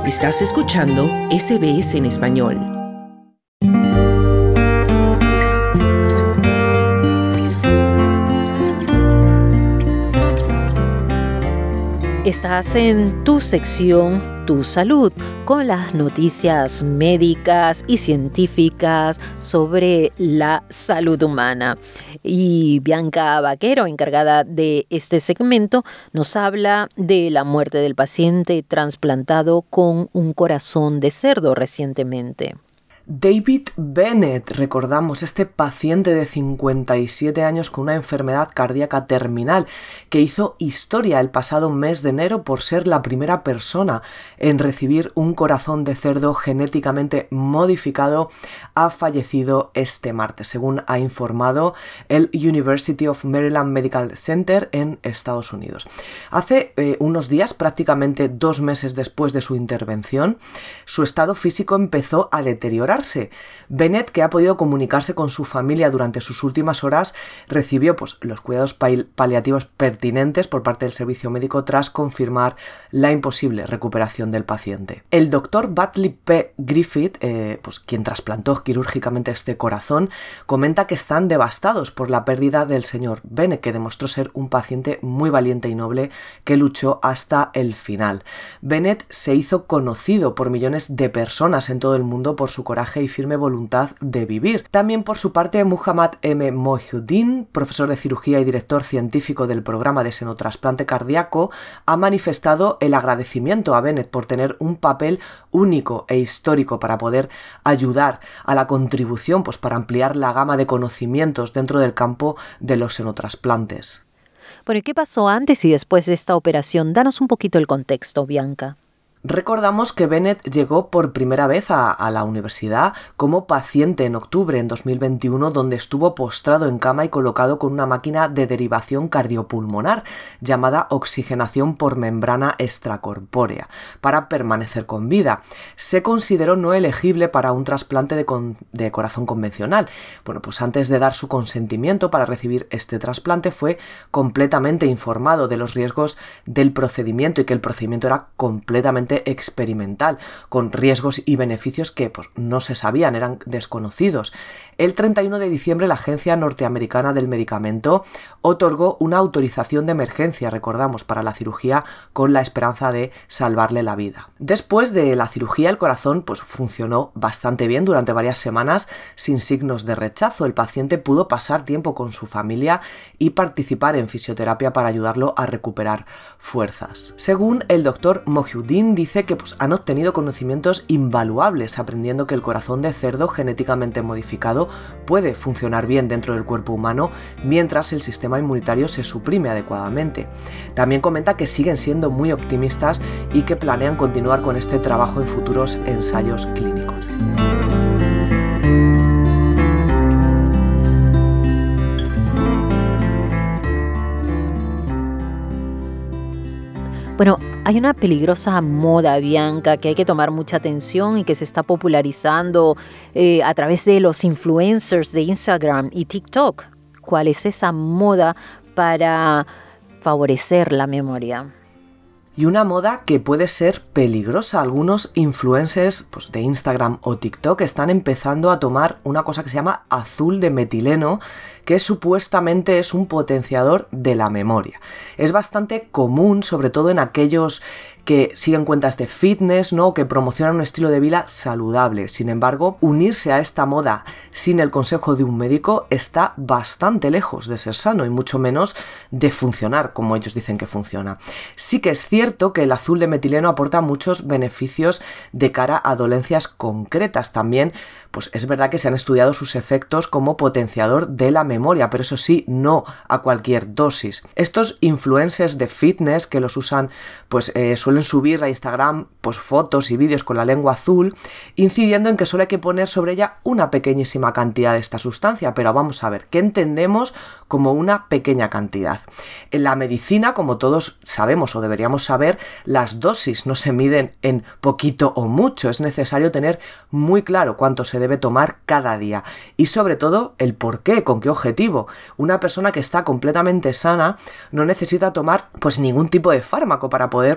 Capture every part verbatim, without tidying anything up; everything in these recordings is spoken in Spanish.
Estás escuchando S B S en español. Estás en tu sección Tu Salud, con las noticias médicas y científicas sobre la salud humana. Y Bianca Vaquero, encargada de este segmento, nos habla de la muerte del paciente trasplantado con un corazón de cerdo recientemente. David Bennett, recordamos, este paciente de cincuenta y siete años con una enfermedad cardíaca terminal que hizo historia el pasado mes de enero por ser la primera persona en recibir un corazón de cerdo genéticamente modificado, ha fallecido este martes, según ha informado el University of Maryland Medical Center en Estados Unidos. Hace eh, unos días, prácticamente dos meses después de su intervención, su estado físico empezó a deteriorarse. Bennett, que ha podido comunicarse con su familia durante sus últimas horas, recibió pues, los cuidados paliativos pertinentes por parte del servicio médico tras confirmar la imposible recuperación del paciente. El doctor Batley P. Griffith, eh, pues, quien trasplantó quirúrgicamente este corazón, comenta que están devastados por la pérdida del señor Bennett, que demostró ser un paciente muy valiente y noble que luchó hasta el final. Bennett se hizo conocido por millones de personas en todo el mundo por su coraje y firme voluntad de vivir. También por su parte, Muhammad M. Mohiuddin, profesor de cirugía y director científico del programa de senotrasplante cardíaco, ha manifestado el agradecimiento a Bennett por tener un papel único e histórico para poder ayudar a la contribución, pues para ampliar la gama de conocimientos dentro del campo de los senotrasplantes. Bueno, ¿y qué pasó antes y después de esta operación? Danos un poquito el contexto, Bianca. Recordamos que Bennett llegó por primera vez a, a la universidad como paciente en octubre en dos mil veintiuno, donde estuvo postrado en cama y colocado con una máquina de derivación cardiopulmonar llamada oxigenación por membrana extracorpórea para permanecer con vida. Se consideró no elegible para un trasplante de, con, de corazón convencional. Bueno, pues antes de dar su consentimiento para recibir este trasplante fue completamente informado de los riesgos del procedimiento y que el procedimiento era completamente experimental, con riesgos y beneficios que pues, no se sabían, eran desconocidos. El treinta y uno de diciembre la Agencia Norteamericana del Medicamento otorgó una autorización de emergencia, recordamos, para la cirugía con la esperanza de salvarle la vida. Después de la cirugía, el corazón pues, funcionó bastante bien durante varias semanas sin signos de rechazo. El paciente pudo pasar tiempo con su familia y participar en fisioterapia para ayudarlo a recuperar fuerzas. Según el doctor Mohiuddin, dice que pues, han obtenido conocimientos invaluables aprendiendo que el corazón de cerdo genéticamente modificado puede funcionar bien dentro del cuerpo humano mientras el sistema inmunitario se suprime adecuadamente. También comenta que siguen siendo muy optimistas y que planean continuar con este trabajo en futuros ensayos clínicos. Bueno, hay una peligrosa moda, Bianca, que hay que tomar mucha atención y que se está popularizando eh, a través de los influencers de Instagram y TikTok. ¿Cuál es esa moda para favorecer la memoria? Y una moda que puede ser peligrosa. Algunos influencers pues, de Instagram o TikTok están empezando a tomar una cosa que se llama azul de metileno, que supuestamente es un potenciador de la memoria. Es bastante común, sobre todo en aquellos que siguen cuentas de fitness, ¿no? Que promocionan un estilo de vida saludable. Sin embargo, unirse a esta moda sin el consejo de un médico está bastante lejos de ser sano y mucho menos de funcionar como ellos dicen que funciona. Sí que es cierto que el azul de metileno aporta muchos beneficios de cara a dolencias concretas. También, pues es verdad que se han estudiado sus efectos como potenciador de la memoria, pero eso sí, no a cualquier dosis. Estos influencers de fitness que los usan, pues eh, suelen subir a Instagram pues fotos y vídeos con la lengua azul, incidiendo en que solo hay que poner sobre ella una pequeñísima cantidad de esta sustancia. Pero vamos a ver, ¿qué entendemos como una pequeña cantidad? En la medicina, como todos sabemos o deberíamos saber, las dosis no se miden en poquito o mucho, es necesario tener muy claro cuánto se debe tomar cada día y sobre todo el por qué, con qué objetivo. Una persona que está completamente sana no necesita tomar pues ningún tipo de fármaco para poder potenciar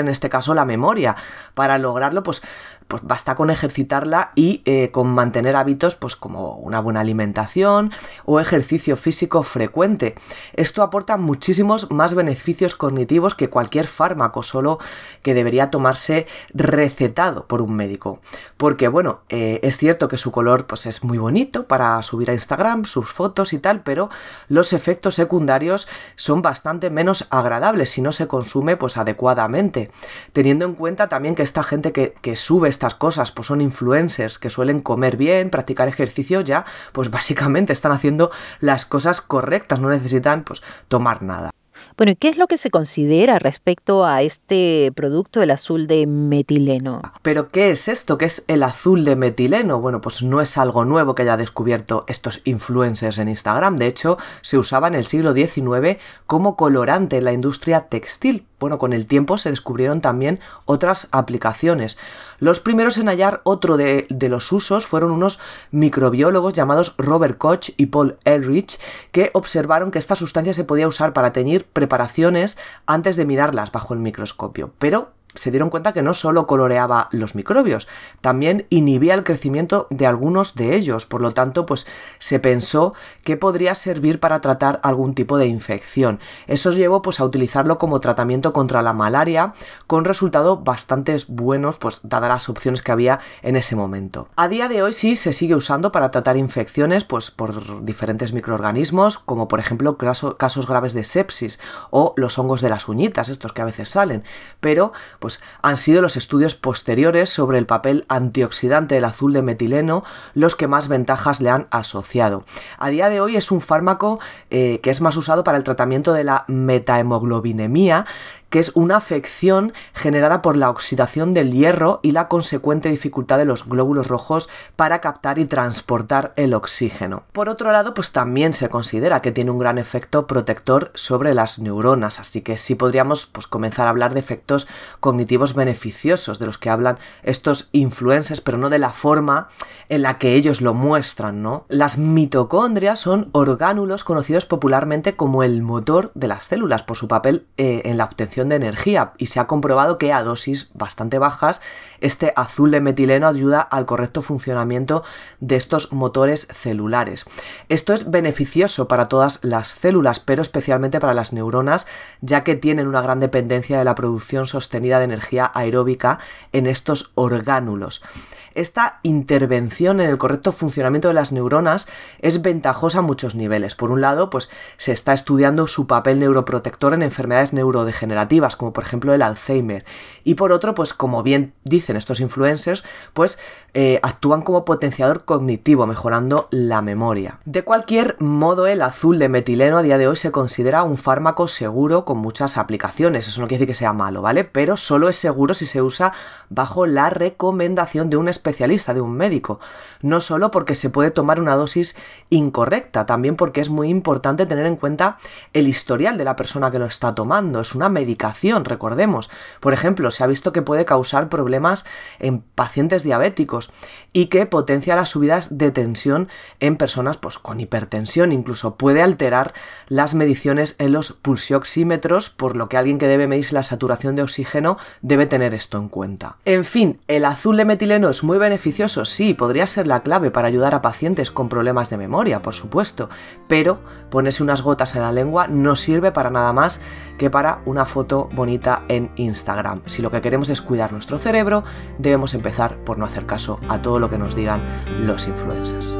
en este caso la memoria. Para lograrlo, pues, pues basta con ejercitarla y eh, con mantener hábitos pues como una buena alimentación o ejercicio físico frecuente. Esto aporta muchísimos más beneficios cognitivos que cualquier fármaco, solo que debería tomarse recetado por un médico. Porque bueno, eh, es cierto que su color pues es muy bonito para subir a Instagram sus fotos y tal, pero los efectos secundarios son bastante menos agradables si no se consume pues adecuadamente. Teniendo en cuenta también que esta gente que, que sube estas cosas pues son influencers que suelen comer bien, practicar ejercicio, ya pues básicamente están haciendo las cosas correctas, no necesitan pues tomar nada. Bueno, ¿y qué es lo que se considera respecto a este producto, el azul de metileno? ¿Pero qué es esto? ¿Qué es el azul de metileno? Bueno, pues no es algo nuevo que haya descubierto estos influencers en Instagram. De hecho, se usaba en el siglo diecinueve como colorante en la industria textil. Bueno, con el tiempo se descubrieron también otras aplicaciones. Los primeros en hallar otro de, de los usos fueron unos microbiólogos llamados Robert Koch y Paul Ehrlich, que observaron que esta sustancia se podía usar para teñir preparaciones antes de mirarlas bajo el microscopio. Pero se dieron cuenta que no solo coloreaba los microbios, también inhibía el crecimiento de algunos de ellos. Por lo tanto, pues se pensó que podría servir para tratar algún tipo de infección. Eso llevó pues a utilizarlo como tratamiento contra la malaria, con resultados bastante buenos, pues dadas las opciones que había en ese momento. A día de hoy sí se sigue usando para tratar infecciones pues por diferentes microorganismos, como por ejemplo caso, casos graves de sepsis o los hongos de las uñitas, estos que a veces salen, pero pues han sido los estudios posteriores sobre el papel antioxidante del azul de metileno los que más ventajas le han asociado. A día de hoy es un fármaco eh, que es más usado para el tratamiento de la metahemoglobinemia, que es una afección generada por la oxidación del hierro y la consecuente dificultad de los glóbulos rojos para captar y transportar el oxígeno. Por otro lado, pues también se considera que tiene un gran efecto protector sobre las neuronas, así que sí podríamos pues, comenzar a hablar de efectos cognitivos beneficiosos de los que hablan estos influencers, pero no de la forma en la que ellos lo muestran, ¿no? Las mitocondrias son orgánulos conocidos popularmente como el motor de las células por su papel eh, en la obtención de energía, y se ha comprobado que a dosis bastante bajas este azul de metileno ayuda al correcto funcionamiento de estos motores celulares. Esto es beneficioso para todas las células, pero especialmente para las neuronas, ya que tienen una gran dependencia de la producción sostenida de energía aeróbica en estos orgánulos. Esta intervención en el correcto funcionamiento de las neuronas es ventajosa a muchos niveles. Por un lado, pues se está estudiando su papel neuroprotector en enfermedades neurodegenerativas, como por ejemplo el Alzheimer. Y por otro, pues como bien dicen estos influencers, pues eh, actúan como potenciador cognitivo, mejorando la memoria. De cualquier modo, el azul de metileno a día de hoy se considera un fármaco seguro con muchas aplicaciones. Eso no quiere decir que sea malo, ¿vale? Pero solo es seguro si se usa bajo la recomendación de un especialista, de un médico. No solo porque se puede tomar una dosis incorrecta, también porque es muy importante tener en cuenta el historial de la persona que lo está tomando. Es una medicación, recordemos. Por ejemplo, se ha visto que puede causar problemas en pacientes diabéticos y que potencia las subidas de tensión en personas pues, con hipertensión. Incluso puede alterar las mediciones en los pulsioxímetros, por lo que alguien que debe medirse la saturación de oxígeno debe tener esto en cuenta. En fin, el azul de metileno es muy beneficioso, sí, podría ser la clave para ayudar a pacientes con problemas de memoria, por supuesto, pero ponerse unas gotas en la lengua no sirve para nada más que para una foto bonita en Instagram. Si lo que queremos es cuidar nuestro cerebro, debemos empezar por no hacer caso a todo lo que nos digan los influencers.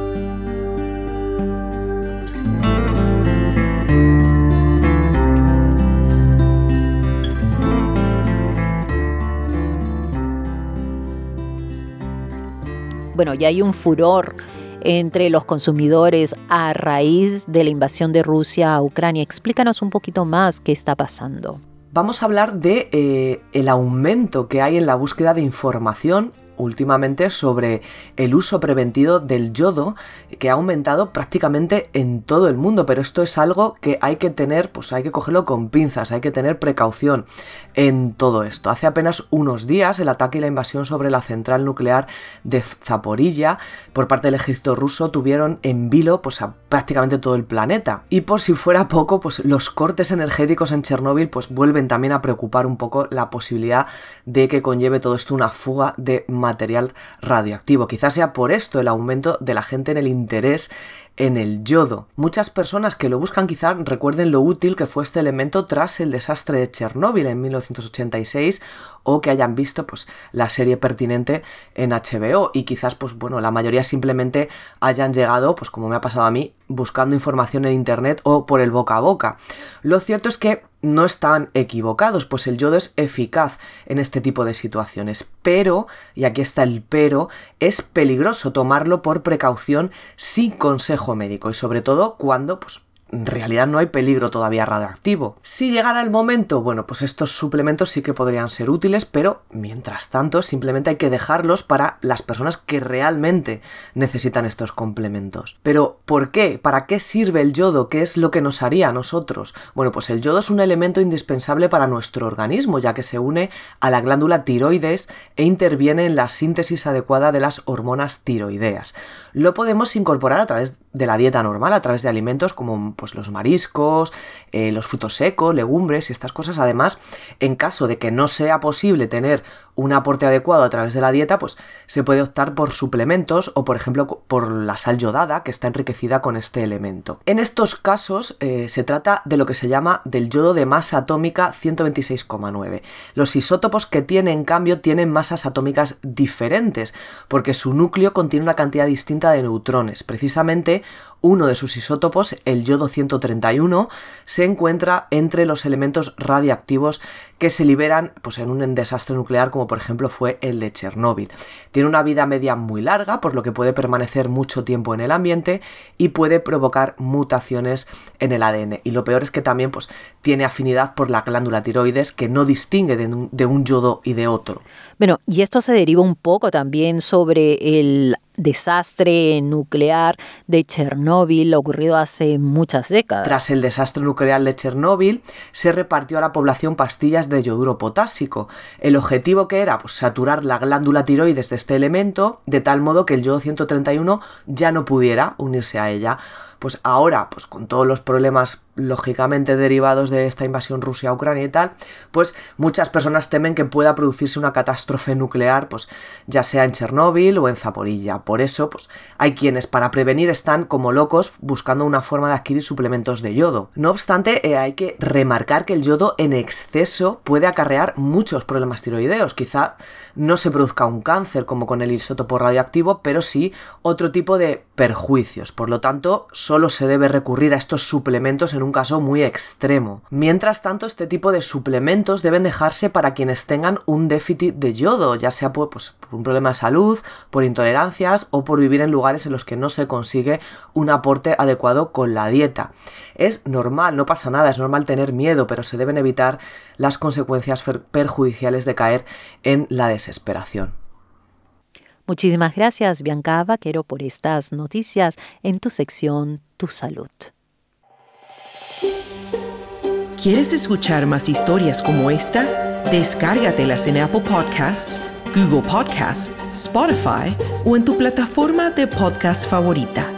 Bueno, ya hay un furor entre los consumidores a raíz de la invasión de Rusia a Ucrania. Explícanos un poquito más qué está pasando. Vamos a hablar de eh, el aumento que hay en la búsqueda de información últimamente sobre el uso preventivo del yodo, que ha aumentado prácticamente en todo el mundo, pero esto es algo que hay que tener, pues hay que cogerlo con pinzas, hay que tener precaución en todo esto. Hace apenas unos días el ataque y la invasión sobre la central nuclear de Zaporilla por parte del ejército ruso tuvieron en vilo pues a prácticamente todo el planeta. Y por si fuera poco, pues los cortes energéticos en Chernóbil pues vuelven también a preocupar un poco la posibilidad de que conlleve todo esto una fuga de material radioactivo. Quizás sea por esto el aumento de la gente en el interés en el yodo. Muchas personas que lo buscan quizá recuerden lo útil que fue este elemento tras el desastre de Chernóbil en mil novecientos ochenta y seis, o que hayan visto pues la serie pertinente en H B O, y quizás pues bueno, la mayoría simplemente hayan llegado, pues como me ha pasado a mí, buscando información en internet o por el boca a boca. Lo cierto es que no están equivocados, pues el yodo es eficaz en este tipo de situaciones, pero, y aquí está el pero, es peligroso tomarlo por precaución sin consejo médico, y sobre todo cuando pues en realidad no hay peligro todavía radioactivo. Si llegara el momento, bueno, pues estos suplementos sí que podrían ser útiles, pero mientras tanto simplemente hay que dejarlos para las personas que realmente necesitan estos complementos. Pero ¿por qué? ¿Para qué sirve el yodo? ¿Qué es lo que nos haría a nosotros? Bueno, pues el yodo es un elemento indispensable para nuestro organismo, ya que se une a la glándula tiroides e interviene en la síntesis adecuada de las hormonas tiroideas. Lo podemos incorporar a través de la dieta normal, a través de alimentos como pues los mariscos, eh, los frutos secos, legumbres y estas cosas. Además, en caso de que no sea posible tener un aporte adecuado a través de la dieta, pues se puede optar por suplementos o, por ejemplo, por la sal yodada, que está enriquecida con este elemento. En estos casos eh, se trata de lo que se llama del yodo de masa atómica ciento veintiséis coma nueve. Los isótopos que tiene, en cambio, tienen masas atómicas diferentes, porque su núcleo contiene una cantidad distinta de neutrones. Precisamente, uno de sus isótopos, el yodo ciento treinta y uno, se encuentra entre los elementos radiactivos que se liberan pues, en un desastre nuclear como por ejemplo fue el de Chernóbil. Tiene una vida media muy larga, por lo que puede permanecer mucho tiempo en el ambiente y puede provocar mutaciones en el A D N. Y lo peor es que también pues, tiene afinidad por la glándula tiroides, que no distingue de un, de un yodo y de otro. Bueno, y esto se deriva un poco también sobre el desastre nuclear de Chernóbil ocurrido hace muchas décadas. Tras el desastre nuclear de Chernóbil, se repartió a la población pastillas de yoduro potásico. El objetivo que era pues, saturar la glándula tiroides de este elemento, de tal modo que el yodo ciento treinta y uno ya no pudiera unirse a ella. Pues ahora, pues con todos los problemas lógicamente derivados de esta invasión Rusia a Ucrania y tal, pues muchas personas temen que pueda producirse una catástrofe nuclear, pues ya sea en Chernóbil o en Zaporilla. Por eso, pues hay quienes para prevenir están como locos buscando una forma de adquirir suplementos de yodo. No obstante, eh, hay que remarcar que el yodo en exceso puede acarrear muchos problemas tiroideos. Quizá no se produzca un cáncer como con el isótopo radioactivo, pero sí otro tipo de perjuicios. Por lo tanto, solo se debe recurrir a estos suplementos en un caso muy extremo. Mientras tanto, este tipo de suplementos deben dejarse para quienes tengan un déficit de yodo, ya sea por, pues, por un problema de salud, por intolerancias o por vivir en lugares en los que no se consigue un aporte adecuado con la dieta. Es normal, no pasa nada, es normal tener miedo, pero se deben evitar las consecuencias perjudiciales de caer en la desesperación. Muchísimas gracias, Bianca Vaquero, por estas noticias en tu sección Tu Salud. ¿Quieres escuchar más historias como esta? Descárgatelas en Apple Podcasts, Google Podcasts, Spotify o en tu plataforma de podcast favorita.